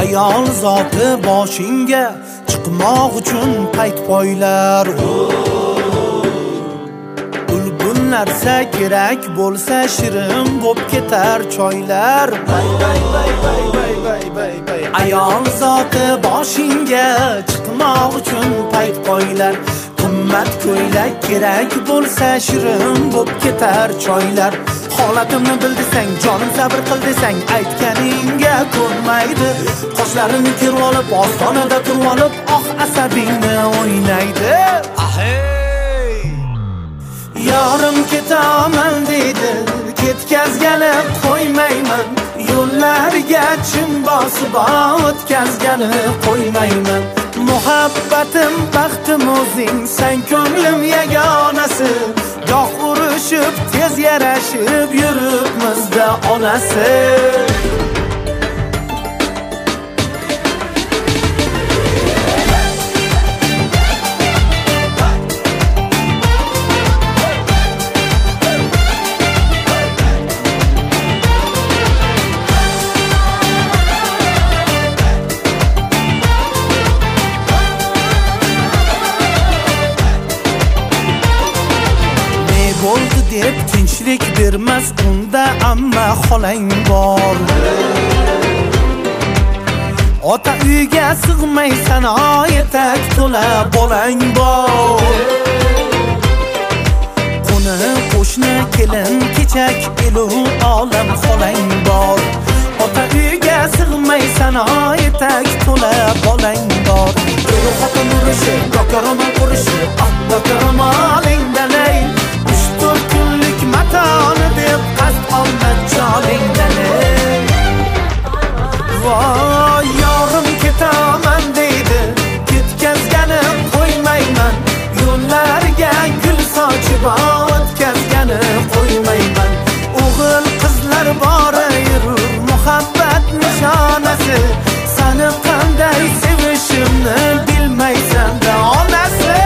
ayol zoti boshingga chiqmoq uchun payt poylar. Narsa kerak bo'lsa shirin bo'p ketar choylar. Ayol zoti boshingga chiqmoq uchun payt poylar. Qimmat ko'ylak kerak bo'lsa shirin bo'p ketar choylar. Holatimni bil desang, jonim sabr qil desang, aytganingga ko'nmaydi. Qoshlarini kerib olib, ostonada turib olib, asabingni o'ynaydi. Yorim ketaman deydi, ketkazgani qo'ymayman. Yo'llariga chin bosib o'tkazgani qo'ymayman. Muhabbatim baxtim o'zing, sen ko'nglim yagonasi. Goh urushib, tez yarashib yuribmizda onasi. Bo'ldi deb tinchlik bermas unda amma xolang bor. Ota uyga sig'maysan, etak to'la bolang bor. Qoni qo'shni kelin kechak elu olam xolang bor. Ota uyga sig'maysan, etak to'la bolang bor. Xotin urushi, dokaroma urushi, dokaromalingdan ey. 3-4 kunlik matoni deb qasd olma joningdan ey. Voy yorim ketaman deydi, ketkazgani qo'ymayman. Yo'llariga gul sochib o'tkazgani qo'ymayman. O'g'il qizlar bor yurur muhabbat nishonasi. Seni qanday sevishimni bilmaysan da onasi.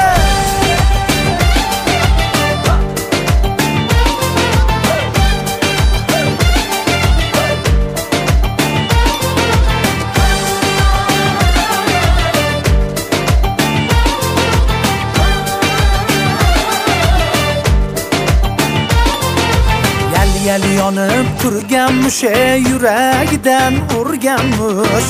Yal yonib turgan mushe yuragidan urganmish.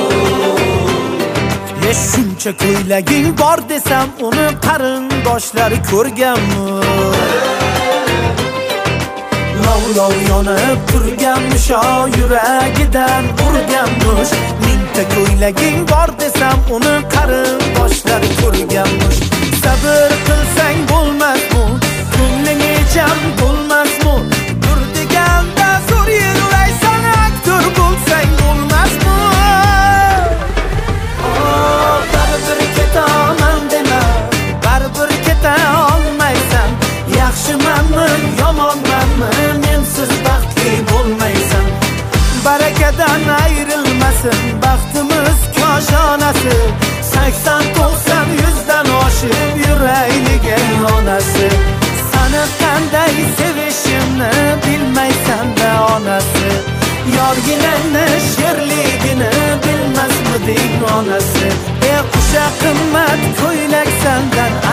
Shuncha ko'ylaging bor desam uni qarindoshlari ko'rganmish. Lov yonib turgan mushe yuragidan urganmish. Mingta ko'ylaging bor desam uni qarindoshlari ko'rganmish. Sabr qilsang bo'lmasmi? Ko'ngling echam bo'lmasmi? Yomonmanmi, mensiz baxtli bo'lmaysan. Barakadan ayrilmasin baxtimiz koshonasi. 80-90 dan oshib yuraylik onasi. Seni qanday sevishimni bilmaysan da onasi. Yorginangni sherligini bilmasmiding onasi. Qusha qimmat ko'ylak sandan